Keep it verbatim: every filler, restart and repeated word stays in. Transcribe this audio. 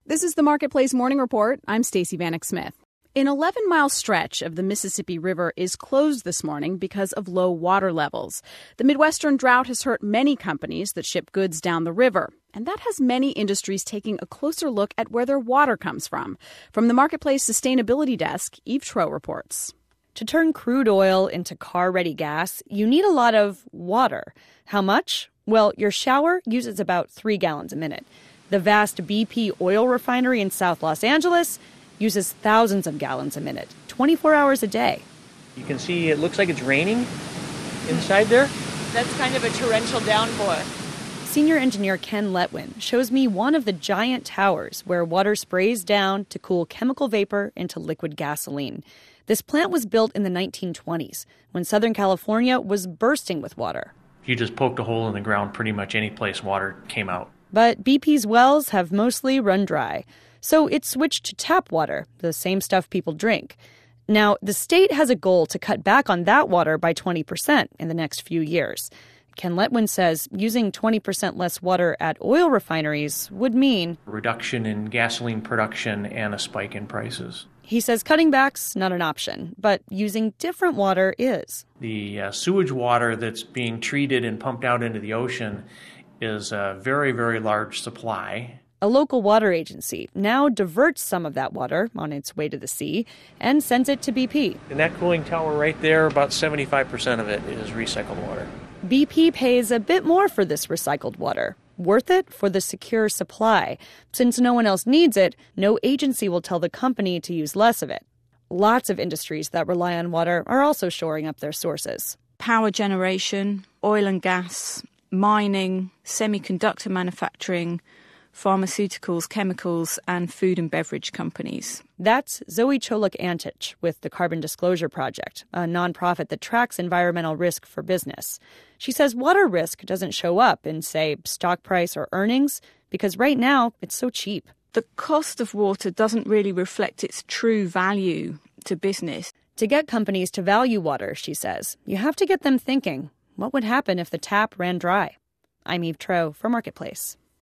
This is the Marketplace Morning Report. I'm Stacey Vanek Smith. An eleven-mile stretch of the Mississippi River is closed this morning because of low water levels. The Midwestern drought has hurt many companies that ship goods down the river, and that has many industries taking a closer look at where their water comes from. From the Marketplace Sustainability Desk, Eve Tro reports. To turn crude oil into car-ready gas, you need a lot of water. How much? Well, your shower uses about three gallons a minute. The vast B P oil refinery in South Los Angeles uses thousands of gallons a minute, twenty-four hours a day. You can see it looks like it's raining inside there. That's kind of a torrential downpour. Senior engineer Ken Letwin shows me one of the giant towers where water sprays down to cool chemical vapor into liquid gasoline. This plant was built in the nineteen twenties when Southern California was bursting with water. If you just poked a hole in the ground, pretty much any place water came out. But B P's wells have mostly run dry. So it switched to tap water, the same stuff people drink. Now, the state has a goal to cut back on that water by twenty percent in the next few years. Ken Letwin says using twenty percent less water at oil refineries would mean a reduction in gasoline production and a spike in prices. He says cutting back's not an option, but using different water is. The uh, sewage water that's being treated and pumped out into the ocean is a very, very large supply. A local water agency now diverts some of that water on its way to the sea and sends it to B P. In that cooling tower right there, about seventy-five percent of it is recycled water. B P pays a bit more for this recycled water. Worth it for the secure supply. Since no one else needs it, no agency will tell the company to use less of it. Lots of industries that rely on water are also shoring up their sources. Power generation, oil and gas, mining, semiconductor manufacturing, pharmaceuticals, chemicals, and food and beverage companies. That's Zoe Cholak-Antich with the Carbon Disclosure Project, a nonprofit that tracks environmental risk for business. She says water risk doesn't show up in, say, stock price or earnings, because right now it's so cheap. The cost of water doesn't really reflect its true value to business. To get companies to value water, she says, you have to get them thinking, what would happen if the tap ran dry? I'm Eve Tro for Marketplace.